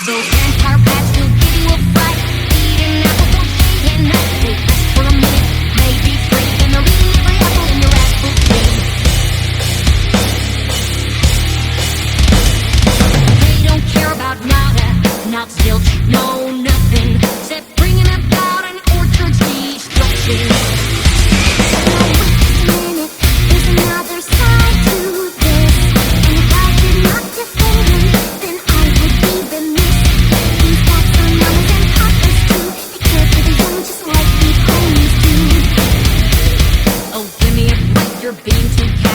Those vampire bats will give you a fright. Eating apples all day and night. They rest for a minute, may be free, and they're eating every apple in your apple tree. They don't care about nada, not zilch, no nothing, except bringing about an orchard's destruction. You're being too